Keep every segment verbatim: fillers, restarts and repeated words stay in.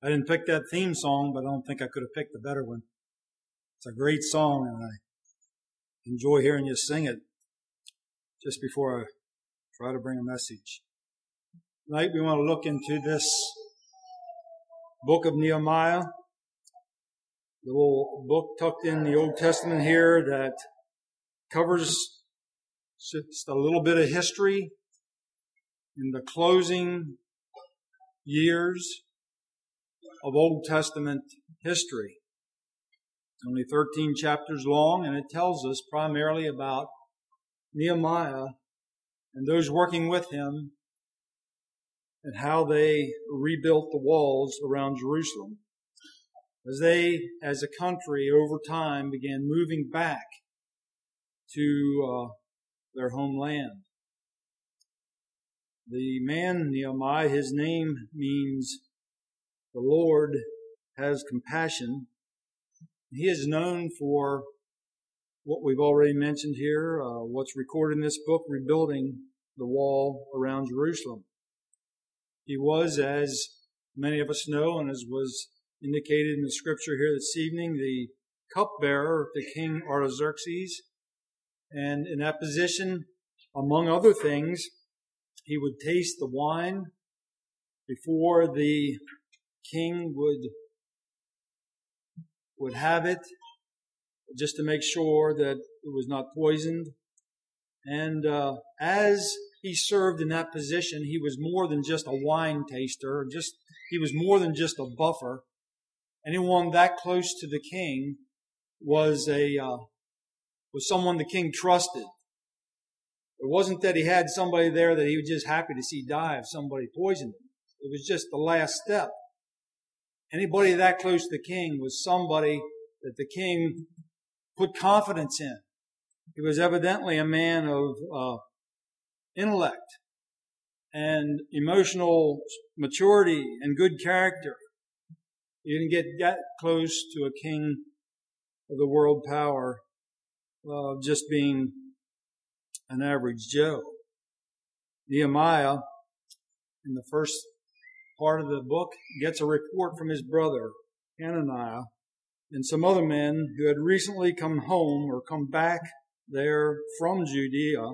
I didn't pick that theme song, but I don't think I could have picked a better one. It's a great song, and I enjoy hearing you sing it just before I try to bring a message. Tonight we want to look into this book of Nehemiah, little book tucked in the Old Testament here that covers just a little bit of history in the closing years of Old Testament history. It's only thirteen chapters long, and it tells us primarily about Nehemiah and those working with him and how they rebuilt the walls around Jerusalem as they, as a country, over time began moving back to uh, their homeland. The man Nehemiah, his name means the Lord has compassion. He is known for what we've already mentioned here, uh, what's recorded in this book, rebuilding the wall around Jerusalem. He was, as many of us know, and as was indicated in the scripture here this evening, the cupbearer to King Artaxerxes. And in that position, among other things, he would taste the wine before the king would would have it, just to make sure that it was not poisoned. And uh, as he served in that position, he was more than just a wine taster. Just he was more than just a buffer. Anyone that close to the king was a uh, was someone the king trusted. It wasn't that he had somebody there that he was just happy to see die if somebody poisoned him. It was just the last step. Anybody that close to the king was somebody that the king put confidence in. He was evidently a man of uh, intellect and emotional maturity and good character. You didn't get that close to a king of the world power of uh, just being an average Joe. Nehemiah, in the first part of the book, gets a report from his brother, Hananiah, and some other men who had recently come home or come back there from Judea.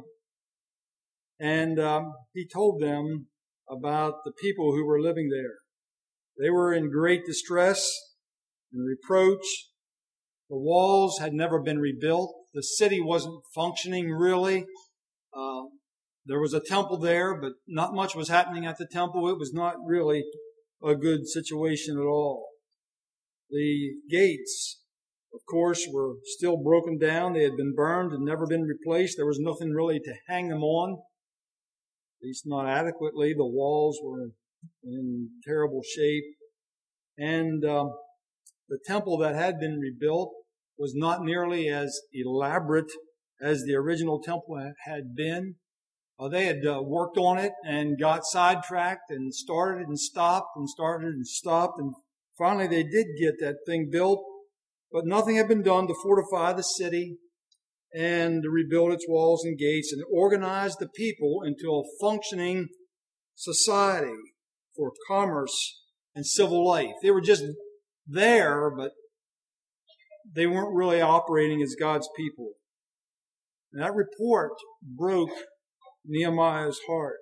And um, he told them about the people who were living there. They were in great distress and reproach. The walls had never been rebuilt. The city wasn't functioning really. Uh, there was a temple there, but not much was happening at the temple. It was not really a good situation at all. The gates, of course, were still broken down. They had been burned and never been replaced. There was nothing really to hang them on, at least not adequately. The walls were in terrible shape. And um, the temple that had been rebuilt was not nearly as elaborate as the original temple had been. Uh, they had uh, worked on it and got sidetracked and started and stopped and started and stopped. And finally they did get that thing built, but nothing had been done to fortify the city and to rebuild its walls and gates and organize the people into a functioning society for commerce and civil life. They were just there, but they weren't really operating as God's people. And that report broke Nehemiah's heart.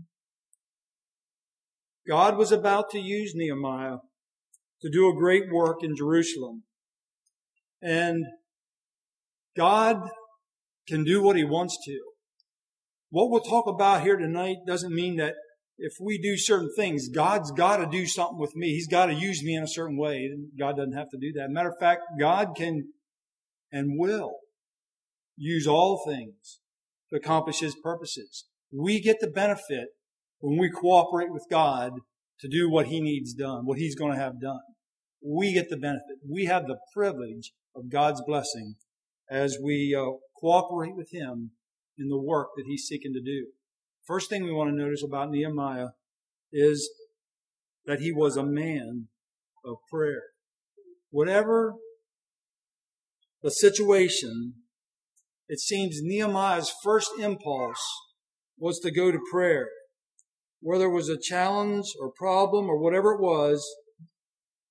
God was about to use Nehemiah to do a great work in Jerusalem. And God can do what He wants to. What we'll talk about here tonight doesn't mean that if we do certain things, God's got to do something with me. He's got to use me in a certain way. God doesn't have to do that. Matter of fact, God can and will use all things to accomplish His purposes. We get the benefit when we cooperate with God to do what He needs done, what He's going to have done. We get the benefit. We have the privilege of God's blessing as we uh, cooperate with Him in the work that He's seeking to do. First thing we want to notice about Nehemiah is that he was a man of prayer. Whatever the situation, it seems Nehemiah's first impulse was to go to prayer. Whether it was a challenge or problem or whatever it was,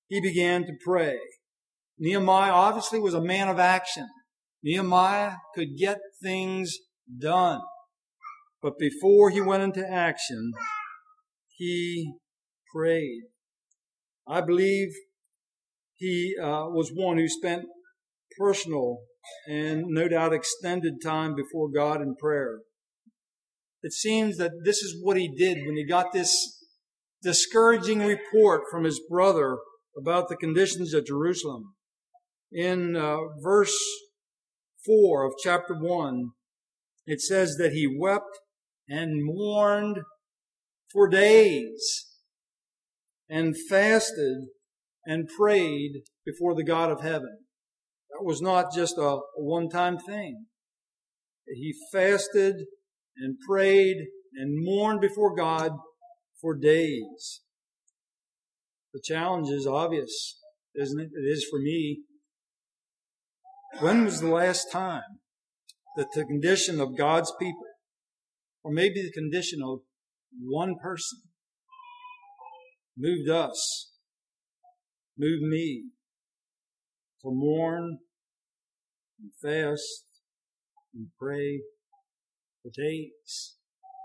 he began to pray. Nehemiah obviously was a man of action. Nehemiah could get things done. But before he went into action, he prayed. I believe he uh, was one who spent personal and no doubt extended time before God in prayer. It seems that this is what he did when he got this discouraging report from his brother about the conditions at Jerusalem. In uh, verse four of chapter one, it says that he wept and mourned for days and fasted and prayed before the God of heaven. That was not just a one-time thing. He fasted and prayed and mourned before God for days. The challenge is obvious, isn't it? It is for me. When was the last time that the condition of God's people, or maybe the condition of one person, moved us, moved me to mourn and fast and pray for days?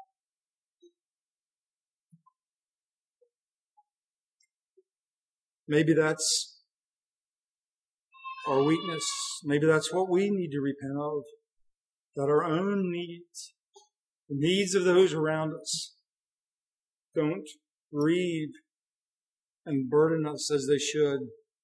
Maybe that's our weakness. Maybe that's what we need to repent of. That our own needs, the needs of those around us, don't grieve and burden us as they should.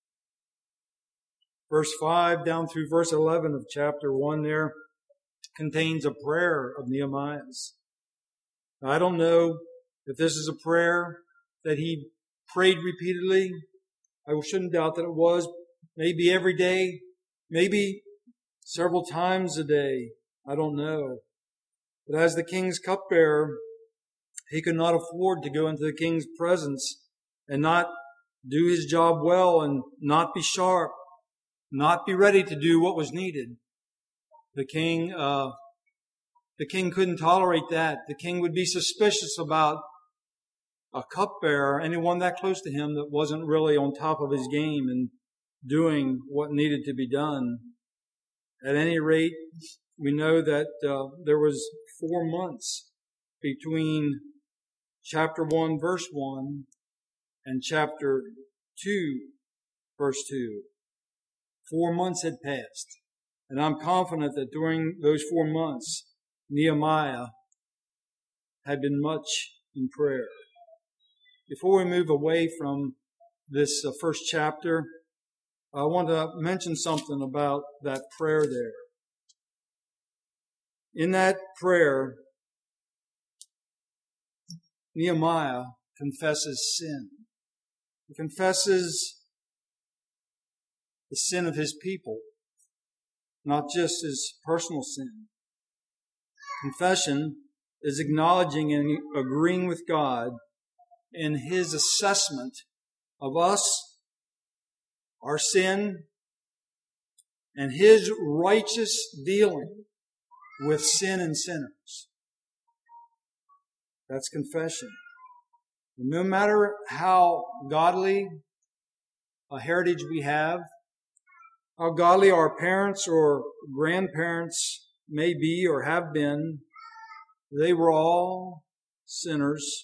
Verse five down through verse eleven of chapter one there contains a prayer of Nehemiah's. Now, I don't know if this is a prayer that he prayed repeatedly. I shouldn't doubt that it was. Maybe every day, maybe several times a day. I don't know. But as the king's cupbearer, he could not afford to go into the king's presence and not do his job well and not be sharp, not be ready to do what was needed. The king, uh, the king couldn't tolerate that. The king would be suspicious about a cupbearer, anyone that close to him that wasn't really on top of his game and doing what needed to be done. At any rate, we know that uh, there was four months between chapter one, verse one, and chapter two, verse two. Four months had passed. And I'm confident that during those four months, Nehemiah had been much in prayer. Before we move away from this uh, first chapter, I want to mention something about that prayer there. In that prayer, Nehemiah confesses sin. He confesses the sin of his people, not just his personal sin. Confession is acknowledging and agreeing with God in his assessment of us, our sin, and his righteous dealing with sin and sinners. That's confession. No matter how godly a heritage we have, how godly our parents or grandparents may be or have been, they were all sinners.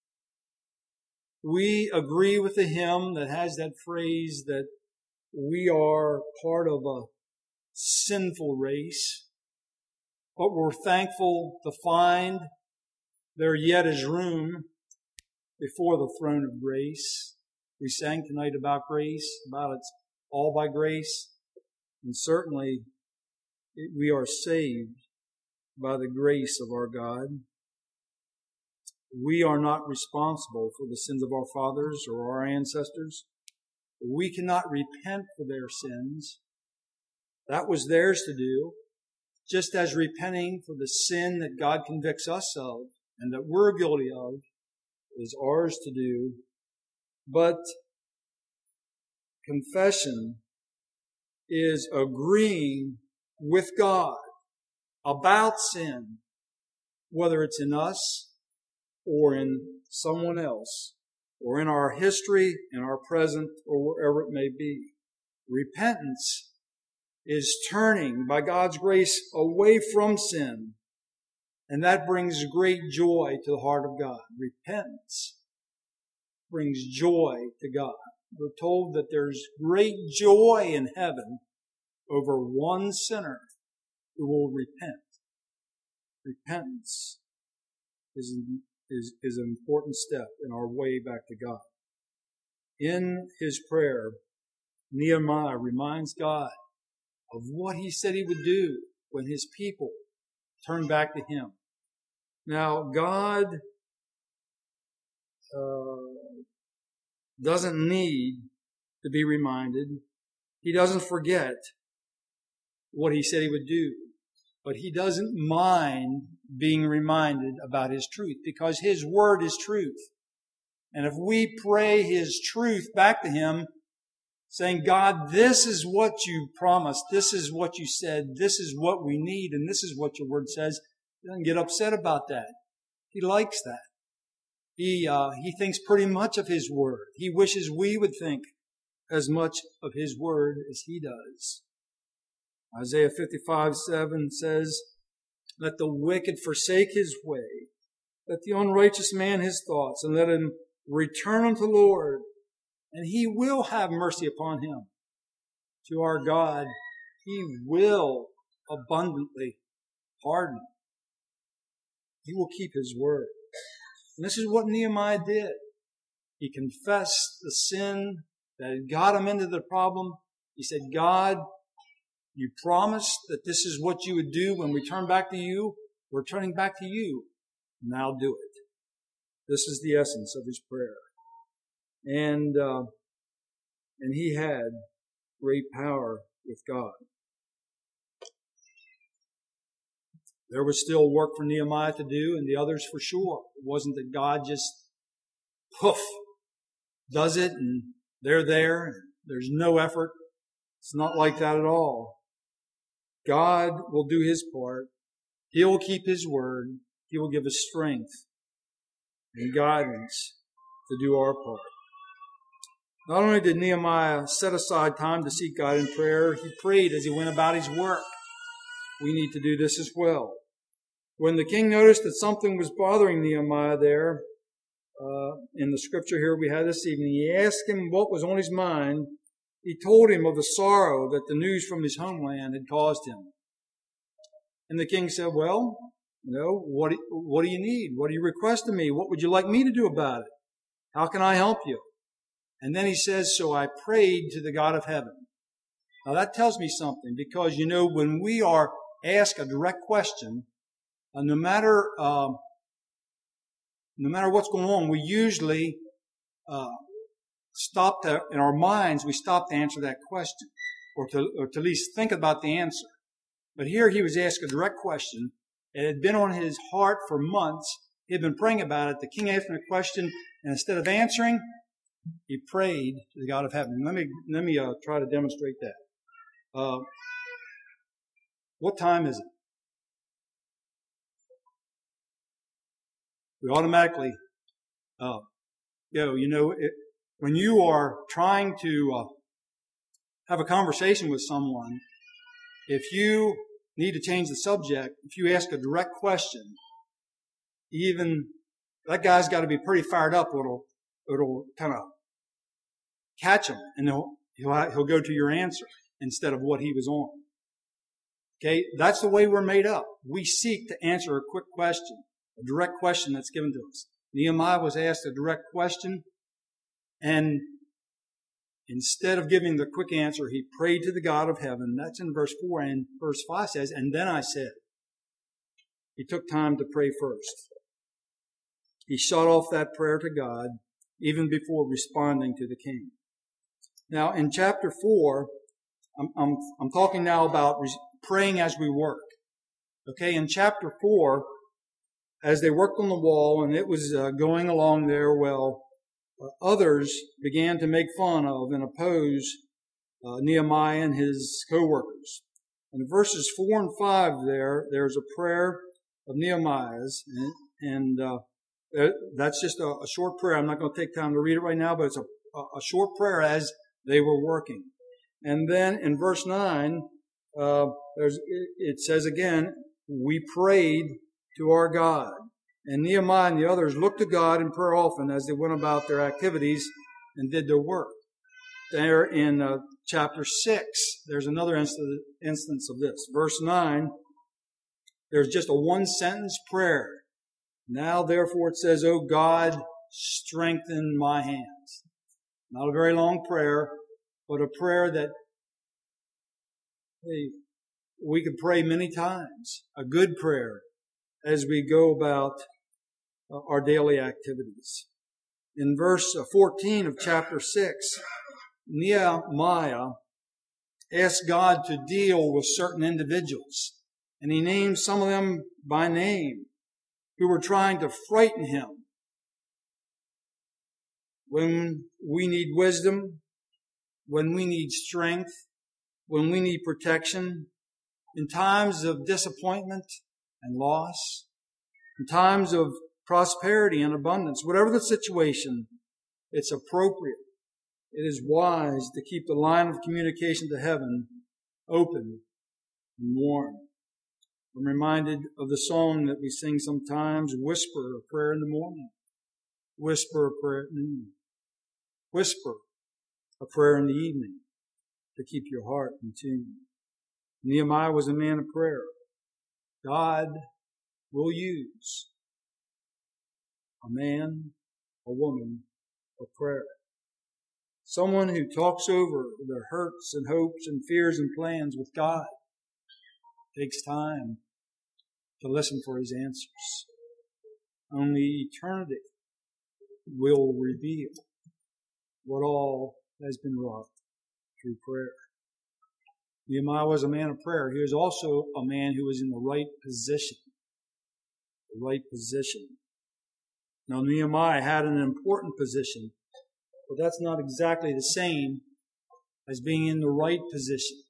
We agree with the hymn that has that phrase that we are part of a sinful race, but we're thankful to find there yet is room before the throne of grace. We sang tonight about grace, about it's all by grace, and certainly we are saved by the grace of our God. We are not responsible for the sins of our fathers or our ancestors. We cannot repent for their sins. That was theirs to do, just as repenting for the sin that God convicts us of and that we're guilty of is ours to do. But confession is agreeing with God about sin, whether it's in us or in someone else or in our history, in our present, or wherever it may be. Repentance is turning, by God's grace, away from sin. And that brings great joy to the heart of God. Repentance brings joy to God. We're told that there's great joy in heaven over one sinner who will repent. Repentance is, is, is an important step in our way back to God. In his prayer, Nehemiah reminds God of what he said he would do when his people turned back to him. Now, God uh, doesn't need to be reminded. He doesn't forget what he said he would do. But he doesn't mind being reminded about his truth, because his word is truth. And if we pray his truth back to him, saying, God, this is what you promised, this is what you said, this is what we need, and this is what your word says, he doesn't get upset about that. He likes that. He, uh, he thinks pretty much of his word. He wishes we would think as much of his word as he does. Isaiah fifty-five seven says, let the wicked forsake his way, let the unrighteous man his thoughts, and let him return unto the Lord, and he will have mercy upon him. To our God, he will abundantly pardon. He will keep his word. And this is what Nehemiah did. He confessed the sin that had got him into the problem. He said, God, you promised that this is what you would do when we turn back to you. We're turning back to you. Now do it. This is the essence of his prayer. And, uh, and he had great power with God. There was still work for Nehemiah to do, and the others for sure. It wasn't that God just, poof, does it, and they're there, and there's no effort. It's not like that at all. God will do his part. He will keep his word. He will give us strength and guidance to do our part. Not only did Nehemiah set aside time to seek God in prayer, he prayed as he went about his work. We need to do this as well. When the king noticed that something was bothering Nehemiah there, uh, in the scripture here we had this evening, he asked him what was on his mind. He told him of the sorrow that the news from his homeland had caused him. And the king said, well, you know, what do, what do you need? What do you request of me? What would you like me to do about it? How can I help you? And then he says, so I prayed to the God of heaven. Now that tells me something, because, you know, when we are asked a direct question, uh, no matter, uh, no matter what's going on, we usually, uh, stop to, in our minds, we stop to answer that question, or to, or to at least think about the answer. But here he was asked a direct question. It had been on his heart for months. He had been praying about it. The king asked him a question, and instead of answering, he prayed to the God of heaven. Let me, let me, uh, try to demonstrate that. Uh, what time is it? We automatically, uh, go, you know, it, when you are trying to uh, have a conversation with someone, if you need to change the subject, if you ask a direct question, even that guy's got to be pretty fired up. It'll, it'll kind of catch him, and he'll, he'll he'll go to your answer instead of what he was on. Okay, that's the way we're made up. We seek to answer a quick question, a direct question that's given to us. Nehemiah was asked a direct question, and instead of giving the quick answer, he prayed to the God of heaven. That's in verse four, and verse five says, and then I said. He took time to pray first. He shut off that prayer to God even before responding to the king. Now, in chapter four, I'm, I'm, I'm talking now about praying as we work. Okay, in chapter four, as they worked on the wall and it was uh, going along there well, uh, others began to make fun of and oppose uh, Nehemiah and his co-workers. In verses four and five there, there's a prayer of Nehemiah's, and, and uh, That's just a, a short prayer. I'm not going to take time to read it right now, but it's a, a short prayer as they were working. And then in verse nine, uh, there's, it says again, we prayed to our God. And Nehemiah and the others looked to God in prayer often as they went about their activities and did their work. There in uh, chapter six, there's another inst- instance of this. Verse nine, there's just a one-sentence prayer. Now, therefore, it says, O God, strengthen my hands. Not a very long prayer, but a prayer that hey, we could pray many times. A good prayer as we go about uh, our daily activities. In verse fourteen of chapter six, Nehemiah asked God to deal with certain individuals. And he named some of them by name who were trying to frighten him. When we need wisdom, when we need strength, when we need protection, in times of disappointment and loss, in times of prosperity and abundance, whatever the situation, it's appropriate. It is wise to keep the line of communication to heaven open and warm. I'm reminded of the song that we sing sometimes, whisper a prayer in the morning, whisper a prayer at noon, whisper a prayer in the evening to keep your heart in tune. Nehemiah was a man of prayer. God will use a man, a woman of prayer. Someone who talks over their hurts and hopes and fears and plans with God. Takes time to listen for His answers. Only eternity will reveal what all has been wrought through prayer. Nehemiah was a man of prayer. He was also a man who was in the right position. The right position. Now, Nehemiah had an important position, but that's not exactly the same as being in the right position.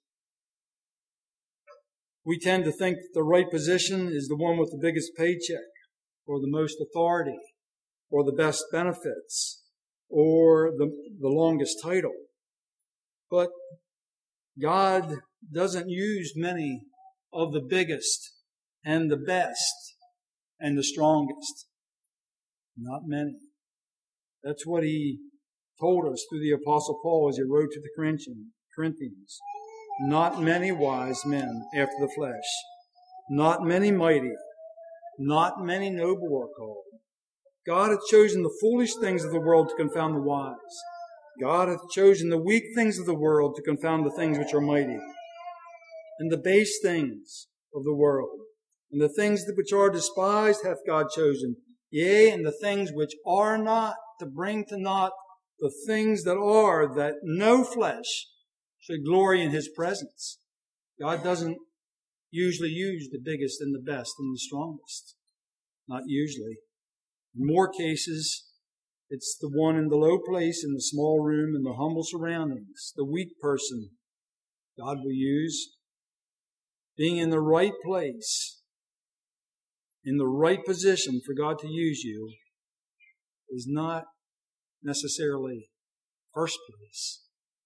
We tend to think that the right position is the one with the biggest paycheck, or the most authority, or the best benefits, or the, the longest title. But God doesn't use many of the biggest and the best and the strongest. Not many. That's what He told us through the Apostle Paul as he wrote to the Corinthians. Not many wise men after the flesh. Not many mighty. Not many noble are called. God hath chosen the foolish things of the world to confound the wise. God hath chosen the weak things of the world to confound the things which are mighty. And the base things of the world. And the things which are despised hath God chosen. Yea, and the things which are not, to bring to naught the things that are, that no flesh should glory in His presence. God doesn't usually use the biggest and the best and the strongest. Not usually. In more cases, it's the one in the low place, in the small room, in the humble surroundings, the weak person God will use. Being in the right place, in the right position for God to use you, is not necessarily first place.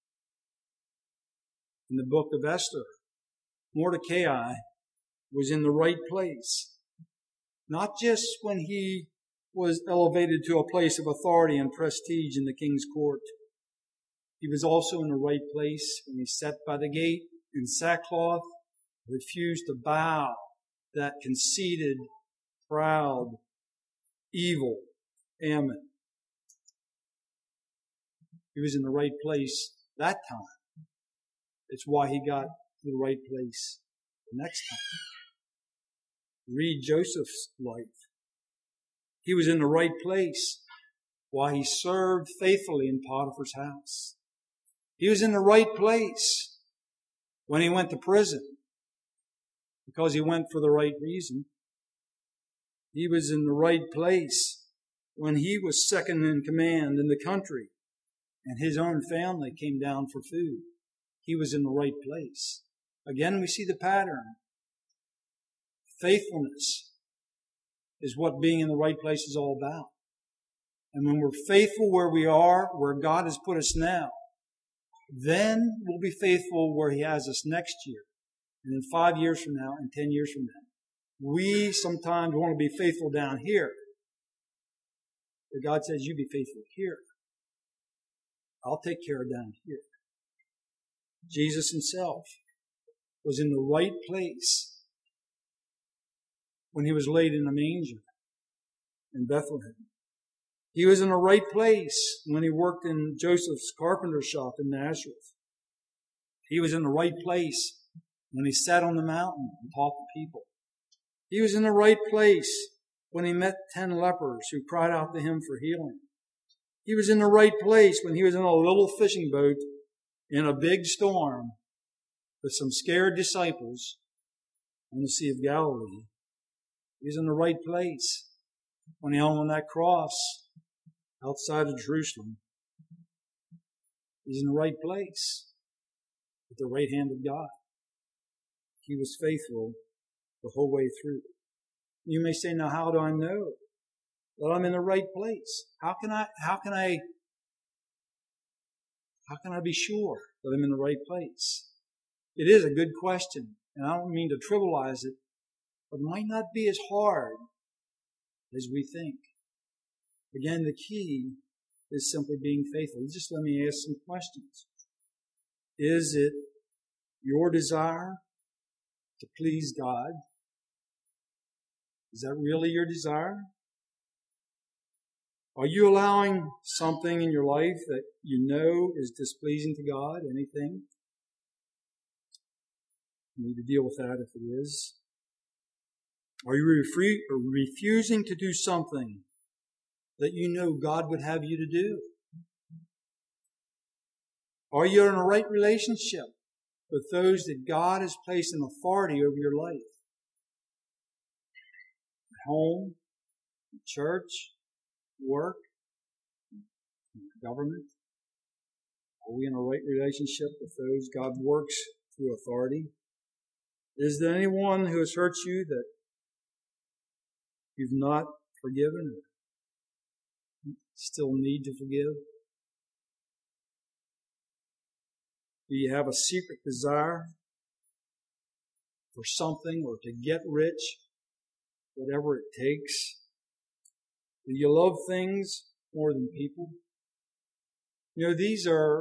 In the book of Esther, Mordecai was in the right place. Not just when he was elevated to a place of authority and prestige in the king's court. He was also in the right place when he sat by the gate in sackcloth, refused to bow that conceited, proud, evil Ammon. He was in the right place that time. It's why he got to the right place the next time. Read Joseph's life. He was in the right place while he served faithfully in Potiphar's house. He was in the right place when he went to prison because he went for the right reason. He was in the right place when he was second in command in the country and his own family came down for food. He was in the right place. Again, we see the pattern. Faithfulness is what being in the right place is all about. And when we're faithful where we are, where God has put us now, then we'll be faithful where He has us next year, and then five years from now, and ten years from now. We sometimes want to be faithful down here. But God says, you be faithful here. I'll take care of down here. Jesus Himself was in the right place when He was laid in the manger in Bethlehem. He was in the right place when He worked in Joseph's carpenter shop in Nazareth. He was in the right place when He sat on the mountain and taught the people. He was in the right place when He met ten lepers who cried out to Him for healing. He was in the right place when He was in a little fishing boat in a big storm with some scared disciples on the Sea of Galilee. He was in the right place when He hung on that cross outside of Jerusalem. He's in the right place at the right hand of God. He was faithful the whole way through. You may say, now how do I know that I'm in the right place? How can I, how can I, how can I be sure that I'm in the right place? It is a good question, and I don't mean to trivialize it, but it might not be as hard as we think. Again, the key is simply being faithful. Just let me ask some questions. Is it your desire to please God? Is that really your desire? Are you allowing something in your life that you know is displeasing to God? Anything? You need to deal with that if it is. Are you refre- refusing to do something that you know God would have you to do? Are you in a right relationship with those that God has placed in authority over your life? At home, in church, work, government? Are we in a right relationship with those God works through authority? Is there anyone who has hurt you that you've not forgiven or still need to forgive? Do you have a secret desire for something or to get rich, whatever it takes? Do you love things more than people? You know, these are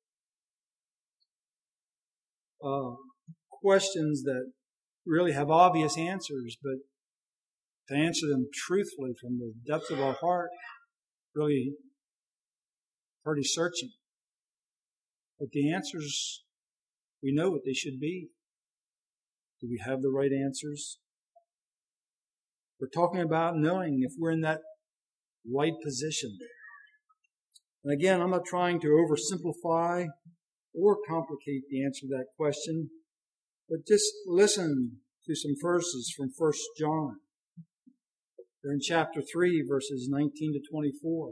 uh, questions that really have obvious answers, but to answer them truthfully from the depths of our heart, really pretty searching. But the answers, we know what they should be. Do we have the right answers? We're talking about knowing if we're in that right position. And again, I'm not trying to oversimplify or complicate the answer to that question, but just listen to some verses from First John. They're in chapter three, verses nineteen to twenty-four.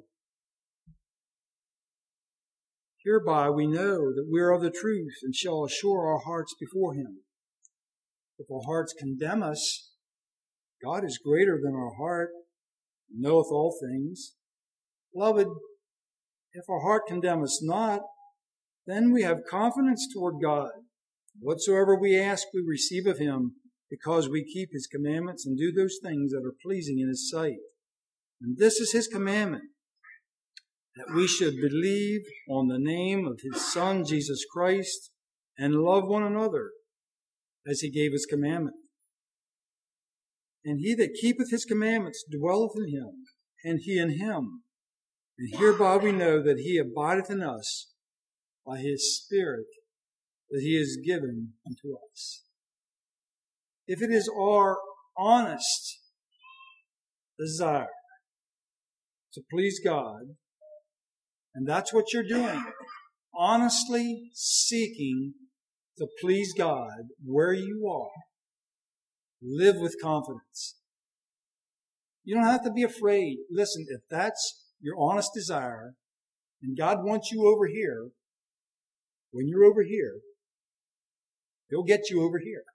Hereby we know that we are of the truth and shall assure our hearts before Him. If our hearts condemn us, God is greater than our heart, and knoweth all things. Beloved, if our heart condemn us not, then we have confidence toward God. Whatsoever we ask, we receive of Him, because we keep His commandments and do those things that are pleasing in His sight. And this is His commandment, that we should believe on the name of His Son, Jesus Christ, and love one another as He gave His commandment. And he that keepeth His commandments dwelleth in Him, and He in him. And hereby we know that He abideth in us by His Spirit that He has given unto us. If it is our honest desire to please God, and that's what you're doing, honestly seeking to please God where you are, live with confidence. You don't have to be afraid. Listen, if that's your honest desire, and God wants you over here, when you're over here, He'll get you over here.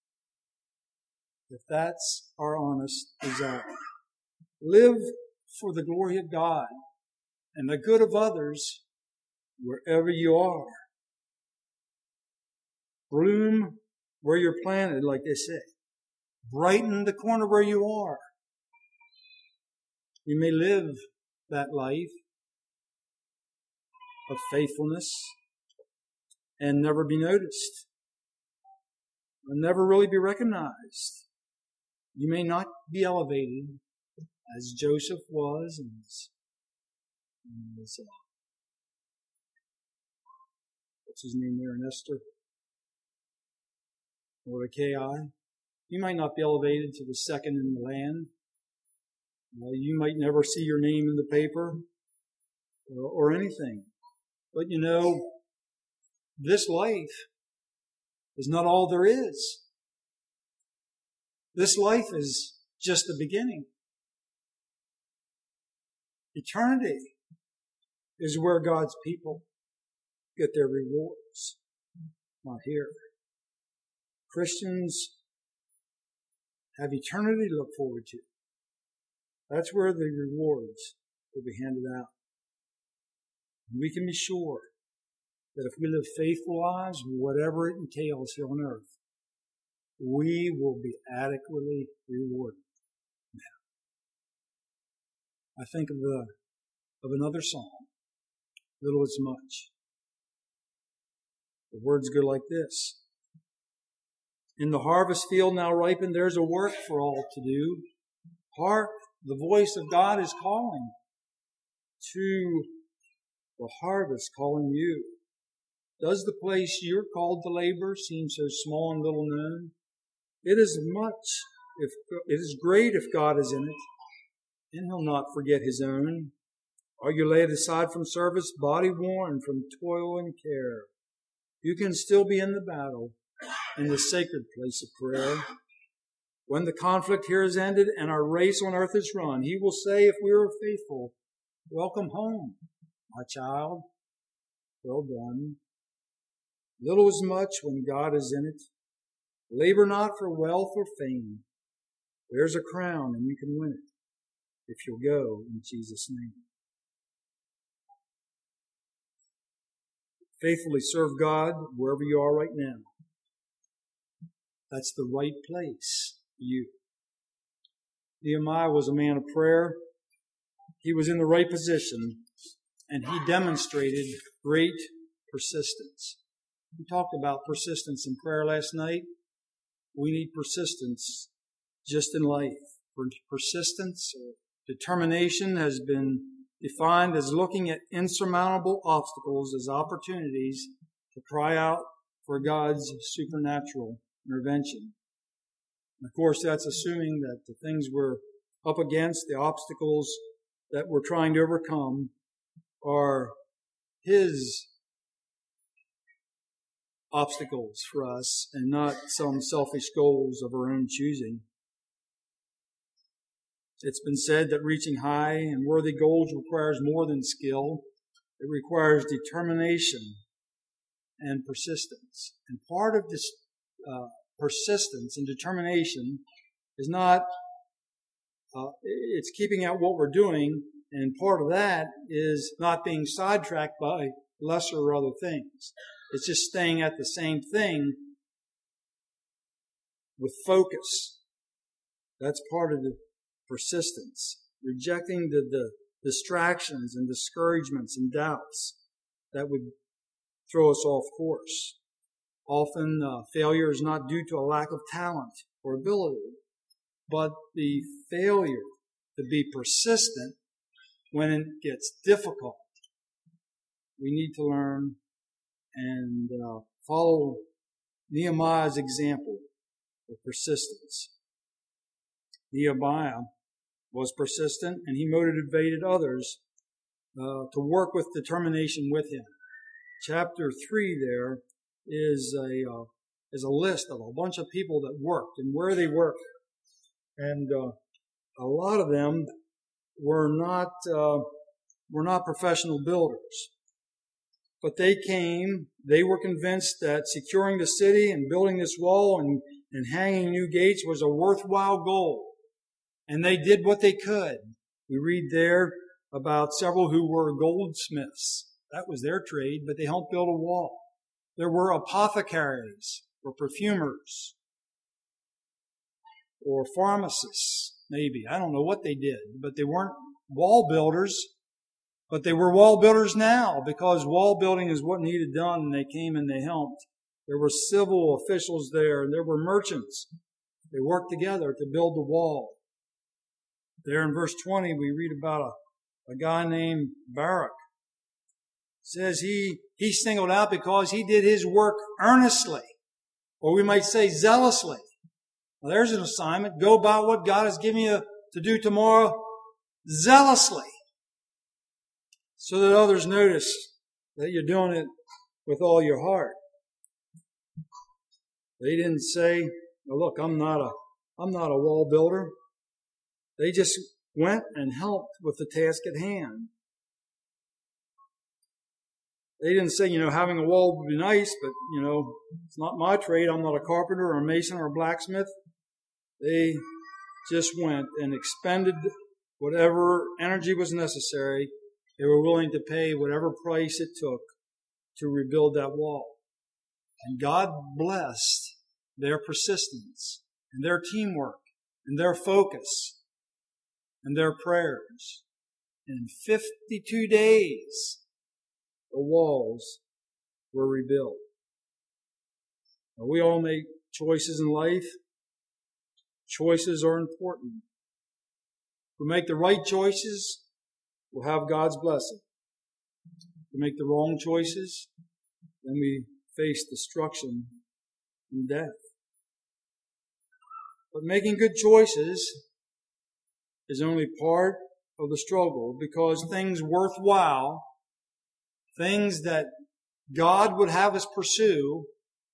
If that's our honest desire. Live for the glory of God and the good of others wherever you are. Bloom where you're planted, like they say. Brighten the corner where you are. You may live that life of faithfulness and never be noticed, and never really be recognized. You may not be elevated as Joseph was, and as, and as uh, what's his name there in Esther? Mordecai. You might not be elevated to the second in the land. Uh, you might never see your name in the paper or, or anything. But you know, this life is not all there is. This life is just the beginning. Eternity is where God's people get their rewards, not here. Christians have eternity to look forward to. That's where the rewards will be handed out. And we can be sure that if we live faithful lives, whatever it entails here on earth, we will be adequately rewarded. I think of the of another psalm, little as much. The words go like this. In the harvest field now ripened, there's a work for all to do. Hark, the voice of God is calling. To the harvest calling you. Does the place you're called to labor seem so small and little known? It is much, if it is great if God is in it, and He'll not forget His own. Are you laid aside from service, body worn from toil and care? You can still be in the battle, in the sacred place of prayer. When the conflict here is ended and our race on earth is run, He will say, if we are faithful, welcome home, my child. Well done. Little is much when God is in it. Labor not for wealth or fame. There's a crown and you can win it if you'll go in Jesus' name. Faithfully serve God wherever you are right now. That's the right place for you. Nehemiah was a man of prayer. He was in the right position, and he demonstrated great persistence. We talked about persistence in prayer last night. We need persistence just in life. Persistence or determination has been defined as looking at insurmountable obstacles as opportunities to cry out for God's supernatural intervention. And of course, that's assuming that the things we're up against, the obstacles that we're trying to overcome, are His obstacles for us and not some selfish goals of our own choosing. It's been said that reaching high and worthy goals requires more than skill. It requires determination and persistence. And part of this uh, persistence and determination is not, uh, it's keeping out what we're doing, and part of that is not being sidetracked by lesser or other things. It's just staying at the same thing with focus. That's part of the persistence. Rejecting the, the distractions and discouragements and doubts that would throw us off course. Often uh, failure is not due to a lack of talent or ability, but the failure to be persistent when it gets difficult. We need to learn and uh, follow Nehemiah's example of persistence. Nehemiah was persistent, and he motivated others uh, to work with determination with him. Chapter three there is a uh, is a list of a bunch of people that worked and where they worked, and uh, a lot of them were not uh, were not professional builders. But they came, they were convinced that securing the city and building this wall and, and hanging new gates was a worthwhile goal. And they did what they could. We read there about several who were goldsmiths. That was their trade, but they helped build a wall. There were apothecaries or perfumers or pharmacists, maybe. I don't know what they did, but they weren't wall builders. But they were wall builders now because wall building is what needed done, and they came and they helped. There were civil officials there, and there were merchants. They worked together to build the wall. There in verse twenty, we read about a, a guy named Baruch. It says he, he singled out because he did his work earnestly, or we might say zealously. Well, there's an assignment. Go about what God has given you to do tomorrow zealously, so that others notice that you're doing it with all your heart. They didn't say, oh, look, I'm not a, I'm not a wall builder. They just went and helped with the task at hand. They didn't say, you know, having a wall would be nice, but, you know, it's not my trade. I'm not a carpenter or a mason or a blacksmith. They just went and expended whatever energy was necessary. They were willing to pay whatever price it took to rebuild that wall. And God blessed their persistence and their teamwork and their focus and their prayers. In fifty-two days, the walls were rebuilt. Now, we all make choices in life. Choices are important. If we make the right choices, we'll have God's blessing. If we make the wrong choices, then we face destruction and death. But making good choices is only part of the struggle, because things worthwhile, things that God would have us pursue,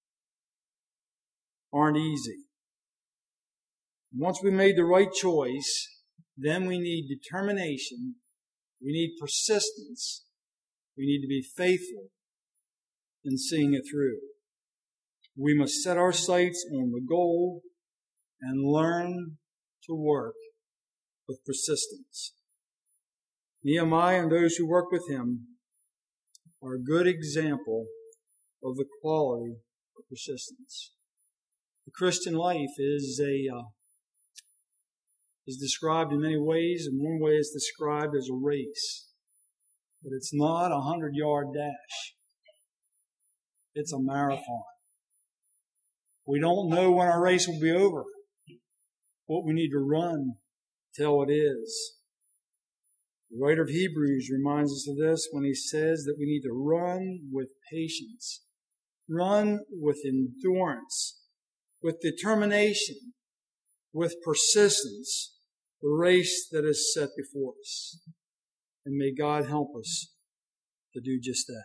aren't easy. Once we made the right choice, then we need determination, we need persistence, we need to be faithful in seeing it through. We must set our sights on the goal and learn to work with persistence. Nehemiah and those who work with him are a good example of the quality of persistence. The Christian life is a uh, is described in many ways, and one way is described as a race. But it's not a hundred-yard dash. It's a marathon. We don't know when our race will be over. What we need to run till it is. The writer of Hebrews reminds us of this when he says that we need to run with patience, run with endurance, with determination, with persistence, the race that is set before us. And may God help us to do just that.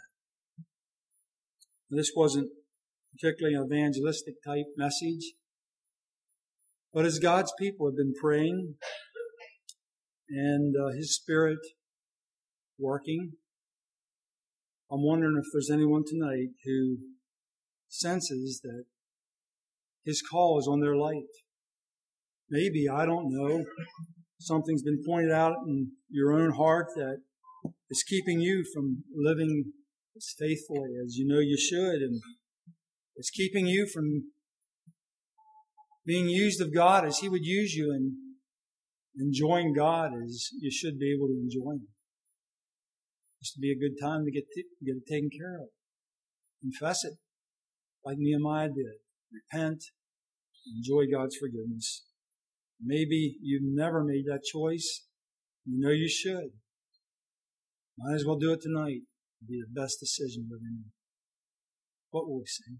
This wasn't particularly an evangelistic type message, but as God's people have been praying and uh, His Spirit working, I'm wondering if there's anyone tonight who senses that His call is on their life. Maybe, I don't know, something's been pointed out in your own heart that is keeping you from living as faithfully as you know you should, and it's keeping you from being used of God as He would use you, and enjoying God as you should be able to enjoy Him. This would be a good time to get t- get it taken care of. Confess it, like Nehemiah did. Repent, enjoy God's forgiveness. Maybe you've never made that choice. You know you should. Might as well do it tonight. It'll be the best decision of any. What will we sing?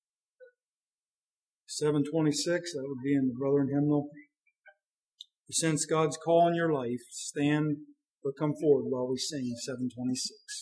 seven twenty-six, that would be in the Brethren hymnal. If you sense God's call in your life, stand or come forward while we sing seven twenty-six.